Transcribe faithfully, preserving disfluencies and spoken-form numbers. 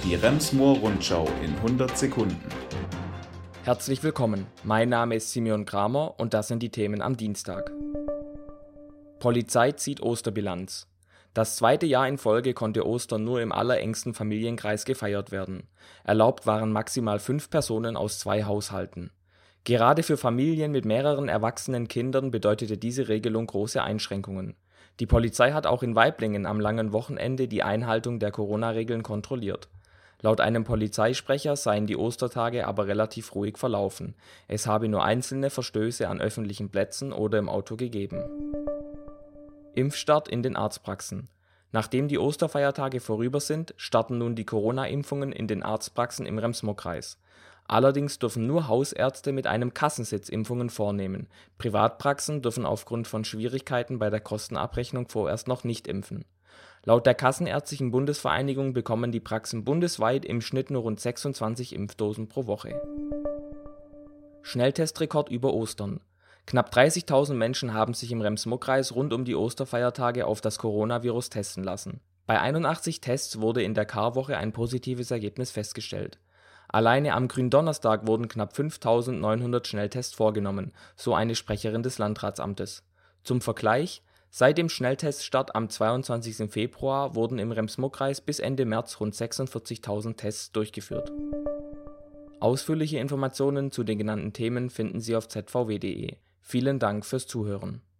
Die Rems-Murr-Rundschau in hundert Sekunden. Herzlich willkommen, mein Name ist Simeon Kramer und das sind die Themen am Dienstag. Polizei zieht Osterbilanz. Das zweite Jahr in Folge konnte Ostern nur im allerengsten Familienkreis gefeiert werden. Erlaubt waren maximal fünf Personen aus zwei Haushalten. Gerade für Familien mit mehreren erwachsenen Kindern bedeutete diese Regelung große Einschränkungen. Die Polizei hat auch in Waiblingen am langen Wochenende die Einhaltung der Corona-Regeln kontrolliert. Laut einem Polizeisprecher seien die Ostertage aber relativ ruhig verlaufen. Es habe nur einzelne Verstöße an öffentlichen Plätzen oder im Auto gegeben. Impfstart in den Arztpraxen. Nachdem die Osterfeiertage vorüber sind, starten nun die Corona-Impfungen in den Arztpraxen im Rems-Murr-Kreis. Allerdings dürfen nur Hausärzte mit einem Kassensitz Impfungen vornehmen. Privatpraxen dürfen aufgrund von Schwierigkeiten bei der Kostenabrechnung vorerst noch nicht impfen. Laut der Kassenärztlichen Bundesvereinigung bekommen die Praxen bundesweit im Schnitt nur rund sechsundzwanzig Impfdosen pro Woche. Schnelltestrekord über Ostern. Knapp dreißigtausend Menschen haben sich im Rems-Murr-Kreis rund um die Osterfeiertage auf das Coronavirus testen lassen. Bei einundachtzig Tests wurde in der Karwoche ein positives Ergebnis festgestellt. Alleine am Gründonnerstag wurden knapp fünftausendneunhundert Schnelltests vorgenommen, so eine Sprecherin des Landratsamtes. Zum Vergleich: Seit dem Schnellteststart am zweiundzwanzigsten Februar wurden im Rems-Murr-Kreis bis Ende März rund sechsundvierzigtausend Tests durchgeführt. Ausführliche Informationen zu den genannten Themen finden Sie auf z v w punkt d e. Vielen Dank fürs Zuhören.